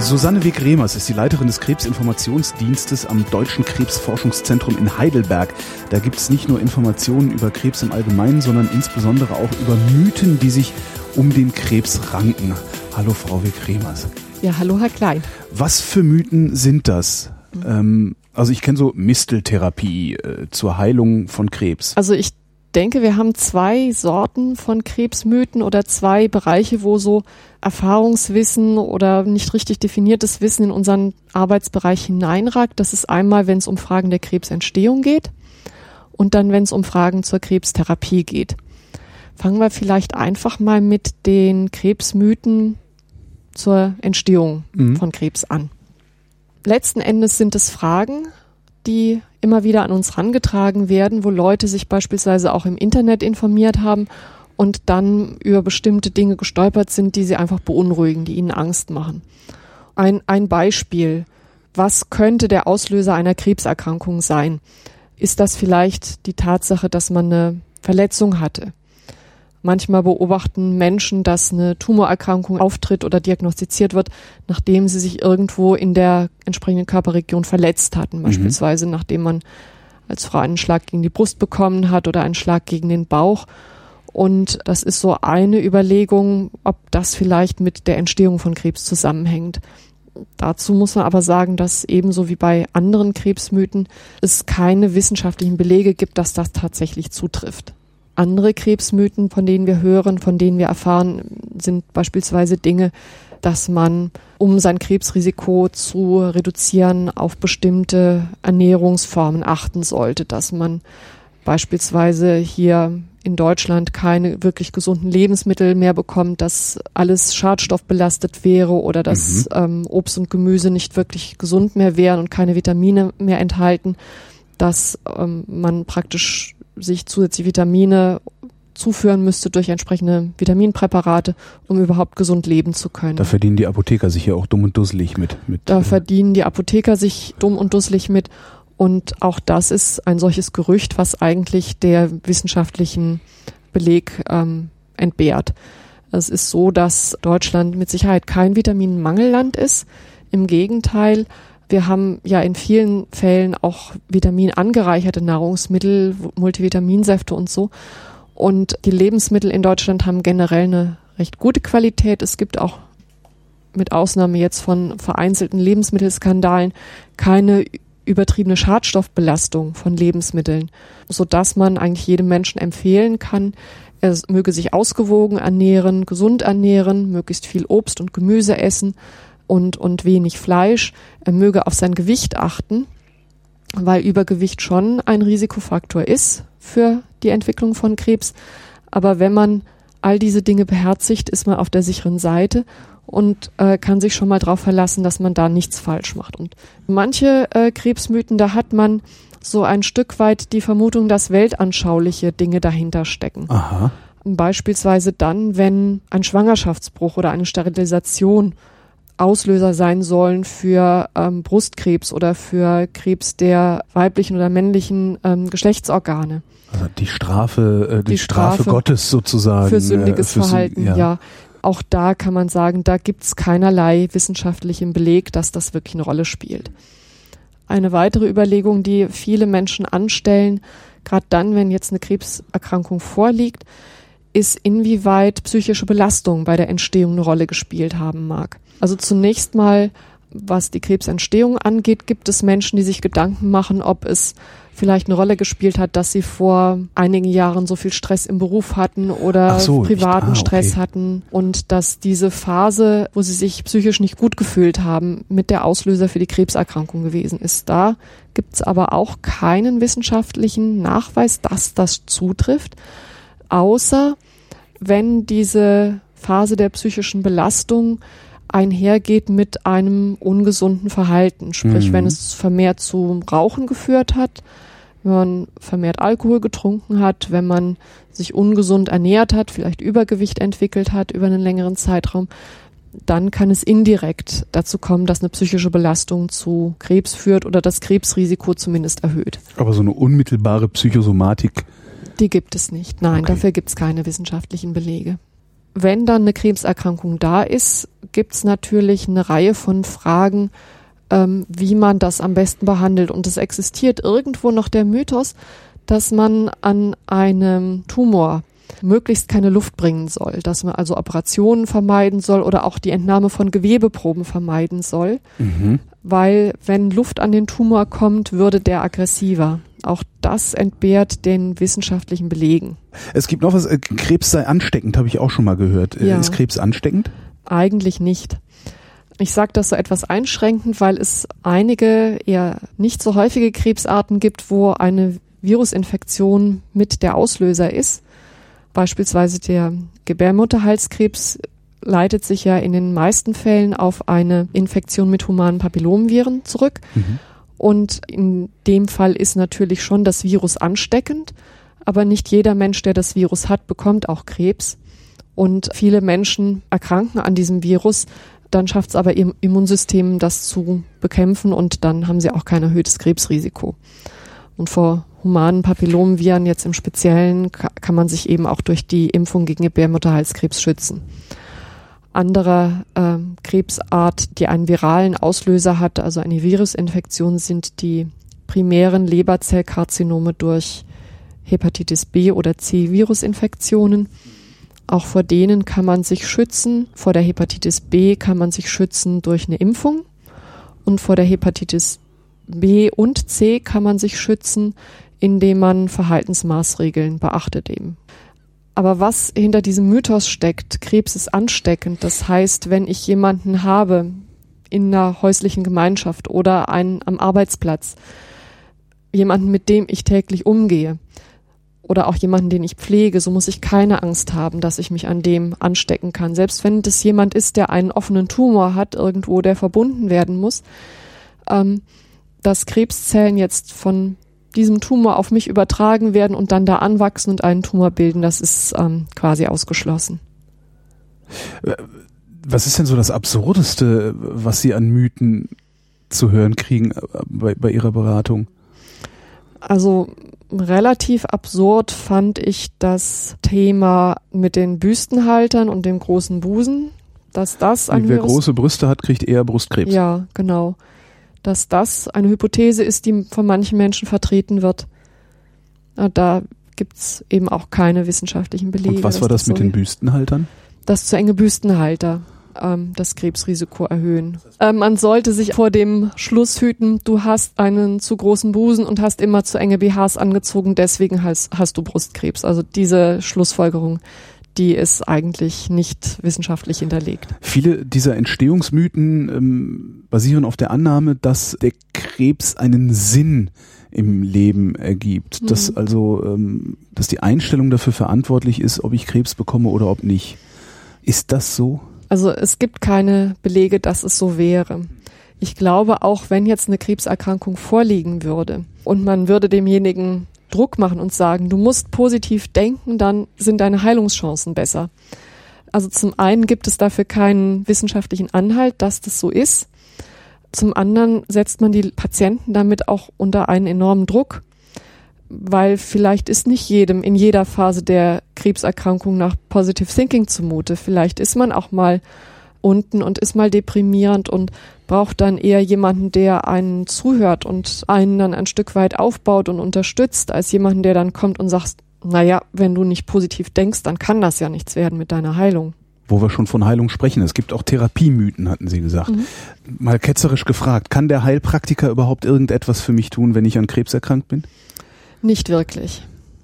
Susanne Weg-Remers ist die Leiterin des Krebsinformationsdienstes am Deutschen Krebsforschungszentrum in Heidelberg. Da gibt es nicht nur Informationen über Krebs im Allgemeinen, sondern insbesondere auch über Mythen, die sich um den Krebs ranken. Hallo Frau Weg-Remers. Ja, hallo Herr Klein. Was für Mythen sind das? Also ich kenne so Misteltherapie zur Heilung von Krebs. Also ich denke, wir haben zwei Sorten von Krebsmythen oder zwei Bereiche, wo so Erfahrungswissen oder nicht richtig definiertes Wissen in unseren Arbeitsbereich hineinragt. Das ist einmal, wenn es um Fragen der Krebsentstehung geht und dann, wenn es um Fragen zur Krebstherapie geht. Fangen wir vielleicht einfach mal mit den Krebsmythen zur Entstehung von Krebs an. Letzten Endes sind es Fragen, die immer wieder an uns herangetragen werden, wo Leute sich beispielsweise auch im Internet informiert haben und dann über bestimmte Dinge gestolpert sind, die sie einfach beunruhigen, die ihnen Angst machen. Ein Beispiel. Was könnte der Auslöser einer Krebserkrankung sein? Ist das vielleicht die Tatsache, dass man eine Verletzung hatte? Manchmal beobachten Menschen, dass eine Tumorerkrankung auftritt oder diagnostiziert wird, nachdem sie sich irgendwo in der entsprechenden Körperregion verletzt hatten. Beispielsweise nachdem man als Frau einen Schlag gegen die Brust bekommen hat oder einen Schlag gegen den Bauch. Und das ist so eine Überlegung, ob das vielleicht mit der Entstehung von Krebs zusammenhängt. Dazu muss man aber sagen, dass ebenso wie bei anderen Krebsmythen es keine wissenschaftlichen Belege gibt, dass das tatsächlich zutrifft. Andere Krebsmythen, von denen wir hören, von denen wir erfahren, sind beispielsweise Dinge, dass man, um sein Krebsrisiko zu reduzieren, auf bestimmte Ernährungsformen achten sollte, dass man beispielsweise hier in Deutschland keine wirklich gesunden Lebensmittel mehr bekommt, dass alles schadstoffbelastet wäre oder dass Obst und Gemüse nicht wirklich gesund mehr wären und keine Vitamine mehr enthalten, dass man praktisch sich zusätzliche Vitamine zuführen müsste durch entsprechende Vitaminpräparate, um überhaupt gesund leben zu können. Da verdienen die Apotheker sich ja auch dumm und dusselig mit. Da verdienen die Apotheker sich dumm und dusselig mit. Und auch das ist ein solches Gerücht, was eigentlich der wissenschaftlichen Beleg entbehrt. Es ist so, dass Deutschland mit Sicherheit kein Vitaminmangelland ist. Im Gegenteil, wir haben ja in vielen Fällen auch vitaminangereicherte Nahrungsmittel, Multivitaminsäfte und so. Und die Lebensmittel in Deutschland haben generell eine recht gute Qualität. Es gibt auch mit Ausnahme jetzt von vereinzelten Lebensmittelskandalen keine übertriebene Schadstoffbelastung von Lebensmitteln, sodass man eigentlich jedem Menschen empfehlen kann, er möge sich ausgewogen ernähren, gesund ernähren, möglichst viel Obst und Gemüse essen und wenig Fleisch. Er möge auf sein Gewicht achten, weil Übergewicht schon ein Risikofaktor ist für die Entwicklung von Krebs. Aber wenn man all diese Dinge beherzigt, ist man auf der sicheren Seite und kann sich schon mal darauf verlassen, dass man da nichts falsch macht. Und manche Krebsmythen, da hat man so ein Stück weit die Vermutung, dass weltanschauliche Dinge dahinter stecken. Aha. Beispielsweise dann, wenn ein Schwangerschaftsbruch oder eine Sterilisation Auslöser sein sollen für Brustkrebs oder für Krebs der weiblichen oder männlichen Geschlechtsorgane. Also die Strafe Gottes sozusagen. Für sündiges Verhalten, ja. Auch da kann man sagen, da gibt's keinerlei wissenschaftlichen Beleg, dass das wirklich eine Rolle spielt. Eine weitere Überlegung, die viele Menschen anstellen, gerade dann, wenn jetzt eine Krebserkrankung vorliegt, ist, inwieweit psychische Belastung bei der Entstehung eine Rolle gespielt haben mag. Also zunächst mal, was die Krebsentstehung angeht, gibt es Menschen, die sich Gedanken machen, ob es vielleicht eine Rolle gespielt hat, dass sie vor einigen Jahren so viel Stress im Beruf hatten oder privaten Stress hatten und dass diese Phase, wo sie sich psychisch nicht gut gefühlt haben, mit der Auslöser für die Krebserkrankung gewesen ist. Da gibt es aber auch keinen wissenschaftlichen Nachweis, dass das zutrifft, außer wenn diese Phase der psychischen Belastung einhergeht mit einem ungesunden Verhalten. Sprich, wenn es vermehrt zum Rauchen geführt hat, wenn man vermehrt Alkohol getrunken hat, wenn man sich ungesund ernährt hat, vielleicht Übergewicht entwickelt hat über einen längeren Zeitraum, dann kann es indirekt dazu kommen, dass eine psychische Belastung zu Krebs führt oder das Krebsrisiko zumindest erhöht. Aber so eine unmittelbare Psychosomatik? Die gibt es nicht. Nein, dafür gibt es keine wissenschaftlichen Belege. wenn dann eine Krebserkrankung da ist, gibt es natürlich eine Reihe von Fragen, wie man das am besten behandelt. Und es existiert irgendwo noch der Mythos, dass man an einem Tumor möglichst keine Luft bringen soll, dass man also Operationen vermeiden soll oder auch die Entnahme von Gewebeproben vermeiden soll, weil wenn Luft an den Tumor kommt, würde der aggressiver. Auch das entbehrt den wissenschaftlichen Belegen. Es gibt noch was, Krebs sei ansteckend, habe ich auch schon mal gehört. Ja. Ist Krebs ansteckend? Eigentlich nicht. Ich sage das so etwas einschränkend, weil es einige eher nicht so häufige Krebsarten gibt, wo eine Virusinfektion mit der Auslöser ist. Beispielsweise der Gebärmutterhalskrebs leitet sich ja in den meisten Fällen auf eine Infektion mit humanen Papillomviren zurück. Und in dem Fall ist natürlich schon das Virus ansteckend, aber nicht jeder Mensch, der das Virus hat, bekommt auch Krebs. Und viele Menschen erkranken an diesem Virus, dann schafft es aber im Immunsystem, das zu bekämpfen und dann haben sie auch kein erhöhtes Krebsrisiko. Und vor humanen Papillomviren jetzt im Speziellen kann man sich eben auch durch die Impfung gegen Gebärmutterhalskrebs schützen. Andere Krebsart, die einen viralen Auslöser hat, also eine Virusinfektion, sind die primären Leberzellkarzinome durch Hepatitis B oder C Virusinfektionen. Auch vor denen kann man sich schützen. Vor der Hepatitis B kann man sich schützen durch eine Impfung. Und vor der Hepatitis B und C kann man sich schützen, indem man Verhaltensmaßregeln beachtet eben. Aber was hinter diesem Mythos steckt, Krebs ist ansteckend. Das heißt, wenn ich jemanden habe in einer häuslichen Gemeinschaft oder am Arbeitsplatz, jemanden, mit dem ich täglich umgehe oder auch jemanden, den ich pflege, so muss ich keine Angst haben, dass ich mich an dem anstecken kann. Selbst wenn das jemand ist, der einen offenen Tumor hat, irgendwo, der verbunden werden muss, dass Krebszellen jetzt von diesem Tumor auf mich übertragen werden und dann da anwachsen und einen Tumor bilden, das ist quasi ausgeschlossen. Was ist denn so das Absurdeste, was Sie an Mythen zu hören kriegen bei Ihrer Beratung? Also relativ absurd fand ich das Thema mit den Büstenhaltern und dem großen Busen, dass das ein Wer große Brüste hat, kriegt eher Brustkrebs. Ja, genau. Dass das eine Hypothese ist, die von manchen Menschen vertreten wird. Da gibt's eben auch keine wissenschaftlichen Belege. Und was war das mit den Büstenhaltern? Dass zu enge Büstenhalter das Krebsrisiko erhöhen. Man sollte sich vor dem Schluss hüten, du hast einen zu großen Busen und hast immer zu enge BHs angezogen, deswegen hast du Brustkrebs. Also diese Schlussfolgerung, die ist eigentlich nicht wissenschaftlich hinterlegt. Viele dieser Entstehungsmythen basieren auf der Annahme, dass der Krebs einen Sinn im Leben ergibt. Dass also, dass die Einstellung dafür verantwortlich ist, ob ich Krebs bekomme oder ob nicht. Ist das so? Also es gibt keine Belege, dass es so wäre. Ich glaube, auch wenn jetzt eine Krebserkrankung vorliegen würde und man würde demjenigen Druck machen und sagen, du musst positiv denken, dann sind deine Heilungschancen besser. Also zum einen gibt es dafür keinen wissenschaftlichen Anhalt, dass das so ist. Zum anderen setzt man die Patienten damit auch unter einen enormen Druck, weil vielleicht ist nicht jedem in jeder Phase der Krebserkrankung nach Positive Thinking zumute. Vielleicht ist man auch mal unten und ist mal deprimierend und braucht dann eher jemanden, der einen zuhört und einen dann ein Stück weit aufbaut und unterstützt, als jemanden, der dann kommt und sagt, naja, wenn du nicht positiv denkst, dann kann das ja nichts werden mit deiner Heilung. Wo wir schon von Heilung sprechen. Es gibt auch Therapiemythen, hatten Sie gesagt. Mal ketzerisch gefragt, kann der Heilpraktiker überhaupt irgendetwas für mich tun, wenn ich an Krebs erkrankt bin? Nicht wirklich.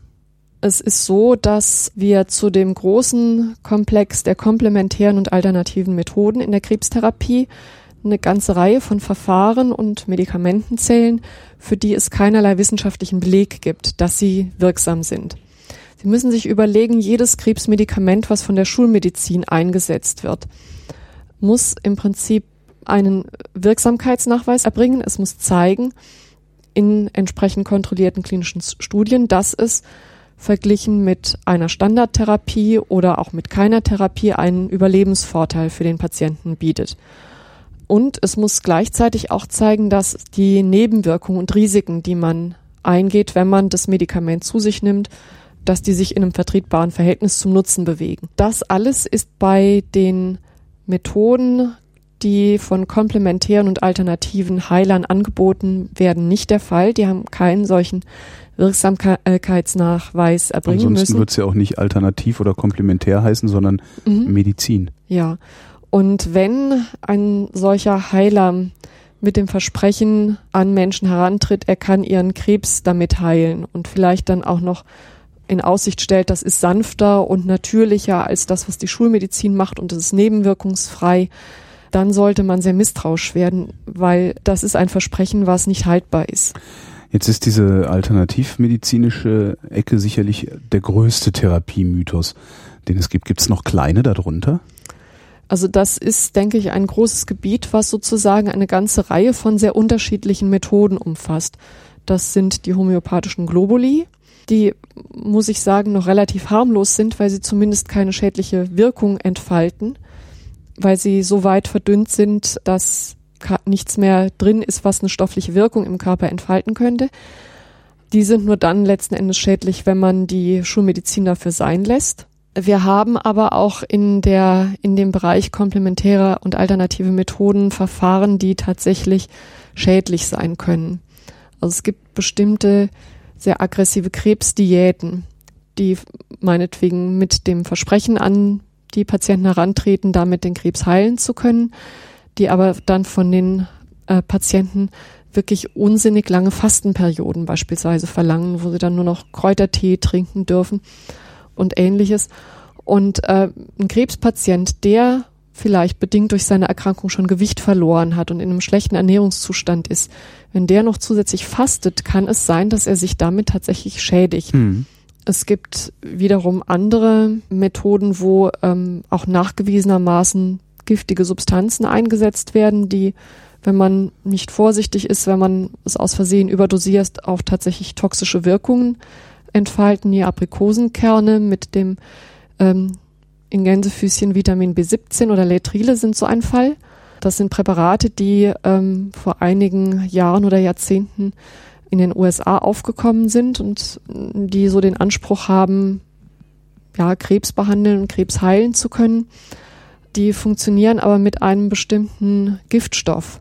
Es ist so, dass wir zu dem großen Komplex der komplementären und alternativen Methoden in der Krebstherapie eine ganze Reihe von Verfahren und Medikamenten zählen, für die es keinerlei wissenschaftlichen Beleg gibt, dass sie wirksam sind. Sie müssen sich überlegen, jedes Krebsmedikament, was von der Schulmedizin eingesetzt wird, muss im Prinzip einen Wirksamkeitsnachweis erbringen. Es muss zeigen, in entsprechend kontrollierten klinischen Studien, dass es verglichen mit einer Standardtherapie oder auch mit keiner Therapie einen Überlebensvorteil für den Patienten bietet. Und es muss gleichzeitig auch zeigen, dass die Nebenwirkungen und Risiken, die man eingeht, wenn man das Medikament zu sich nimmt, dass die sich in einem vertretbaren Verhältnis zum Nutzen bewegen. Das alles ist bei den Methoden, die von komplementären und alternativen Heilern angeboten werden, nicht der Fall. Die haben keinen solchen Wirksamkeitsnachweis erbringen müssen. Ansonsten wird es ja auch nicht alternativ oder komplementär heißen, sondern Medizin. Ja, und wenn ein solcher Heiler mit dem Versprechen an Menschen herantritt, er kann ihren Krebs damit heilen und vielleicht dann auch noch in Aussicht stellt, das ist sanfter und natürlicher als das, was die Schulmedizin macht und es ist nebenwirkungsfrei, dann sollte man sehr misstrauisch werden, weil das ist ein Versprechen, was nicht haltbar ist. Jetzt ist diese alternativmedizinische Ecke sicherlich der größte Therapiemythos, den es gibt. Gibt es noch kleine darunter? Also das ist, denke ich, ein großes Gebiet, was sozusagen eine ganze Reihe von sehr unterschiedlichen Methoden umfasst. Das sind die homöopathischen Globuli, die, muss ich sagen, noch relativ harmlos sind, weil sie zumindest keine schädliche Wirkung entfalten, weil sie so weit verdünnt sind, dass nichts mehr drin ist, was eine stoffliche Wirkung im Körper entfalten könnte. Die sind nur dann letzten Endes schädlich, wenn man die Schulmedizin dafür sein lässt. Wir haben aber auch in dem Bereich komplementäre und alternative Methoden Verfahren, die tatsächlich schädlich sein können. Also es gibt bestimmte sehr aggressive Krebsdiäten, die meinetwegen mit dem Versprechen an die Patienten herantreten, damit den Krebs heilen zu können, die aber dann von den Patienten wirklich unsinnig lange Fastenperioden beispielsweise verlangen, wo sie dann nur noch Kräutertee trinken dürfen und Ähnliches. Und ein Krebspatient, der vielleicht bedingt durch seine Erkrankung schon Gewicht verloren hat und in einem schlechten Ernährungszustand ist, wenn der noch zusätzlich fastet, kann es sein, dass er sich damit tatsächlich schädigt. Es gibt wiederum andere Methoden, wo auch nachgewiesenermaßen giftige Substanzen eingesetzt werden, die, wenn man nicht vorsichtig ist, wenn man es aus Versehen überdosiert, auch tatsächlich toxische Wirkungen entfalten. Die Aprikosenkerne mit dem in Gänsefüßchen Vitamin B17 oder Latrile sind so ein Fall. Das sind Präparate, die vor einigen Jahren oder Jahrzehnten in den USA aufgekommen sind und die so den Anspruch haben, ja, Krebs behandeln und Krebs heilen zu können. Die funktionieren aber mit einem bestimmten Giftstoff,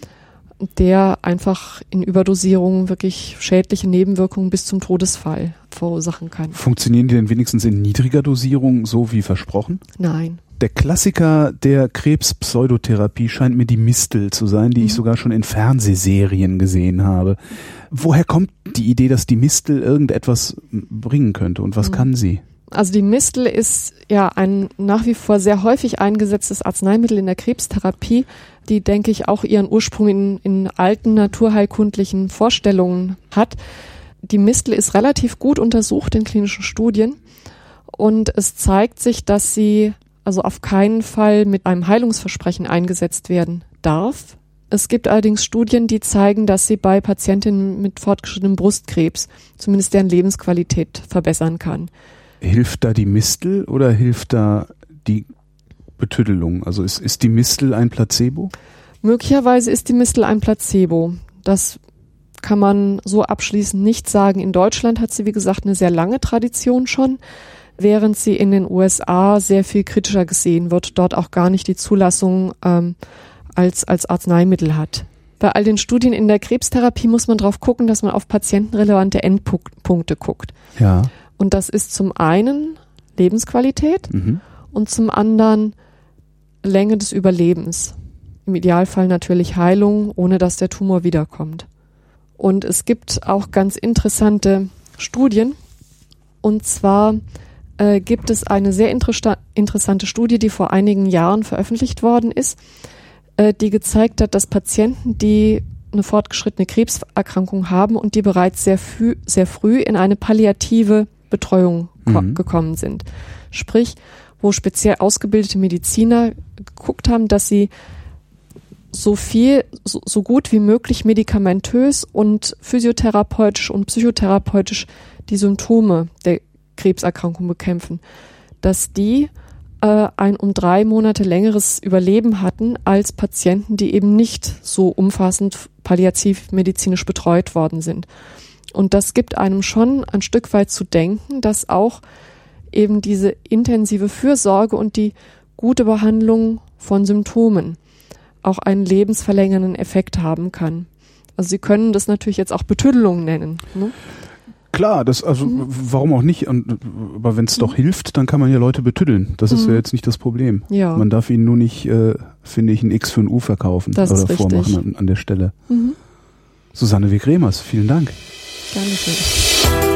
der einfach in Überdosierung wirklich schädliche Nebenwirkungen bis zum Todesfall verursachen kann. Funktionieren die denn wenigstens in niedriger Dosierung so wie versprochen? Nein. Der Klassiker der Krebspseudotherapie scheint mir die Mistel zu sein, die ich sogar schon in Fernsehserien gesehen habe. Woher kommt die Idee, dass die Mistel irgendetwas bringen könnte und was kann sie? Also die Mistel ist ja ein nach wie vor sehr häufig eingesetztes Arzneimittel in der Krebstherapie, die, denke ich, auch ihren Ursprung in alten naturheilkundlichen Vorstellungen hat. Die Mistel ist relativ gut untersucht in klinischen Studien und es zeigt sich, dass sie also auf keinen Fall mit einem Heilungsversprechen eingesetzt werden darf. Es gibt allerdings Studien, die zeigen, dass sie bei Patientinnen mit fortgeschrittenem Brustkrebs zumindest deren Lebensqualität verbessern kann. Hilft da die Mistel oder hilft da die Betüddelung? Also ist die Mistel ein Placebo? Möglicherweise ist die Mistel ein Placebo. Das kann man so abschließend nicht sagen. In Deutschland hat sie, wie gesagt, eine sehr lange Tradition schon, während sie in den USA sehr viel kritischer gesehen wird, dort auch gar nicht die Zulassung als Arzneimittel hat. Bei all den Studien in der Krebstherapie muss man drauf gucken, dass man auf patientenrelevante Endpunkte guckt. Ja. Und das ist zum einen Lebensqualität und zum anderen Länge des Überlebens. Im Idealfall natürlich Heilung, ohne dass der Tumor wiederkommt. Und es gibt auch ganz interessante Studien. Und zwar gibt es eine sehr interessante Studie, die vor einigen Jahren veröffentlicht worden ist, die gezeigt hat, dass Patienten, die eine fortgeschrittene Krebserkrankung haben und die bereits sehr früh in eine palliative Betreuung gekommen sind. Sprich, wo speziell ausgebildete Mediziner geguckt haben, dass sie so gut wie möglich medikamentös und physiotherapeutisch und psychotherapeutisch die Symptome der Krebserkrankung bekämpfen, dass die ein um 3 Monate längeres Überleben hatten als Patienten, die eben nicht so umfassend palliativ medizinisch betreut worden sind. Und das gibt einem schon ein Stück weit zu denken, dass auch eben diese intensive Fürsorge und die gute Behandlung von Symptomen auch einen lebensverlängernden Effekt haben kann. Also Sie können das natürlich jetzt auch Betüddelung nennen. Ne? Klar, warum auch nicht? Aber wenn es doch hilft, dann kann man ja Leute betüddeln. Das ist ja jetzt nicht das Problem. Ja. Man darf ihnen nur nicht, finde ich, ein X für ein U verkaufen das oder ist vormachen an der Stelle. Susanne W. Kremers, vielen Dank. Danke schön.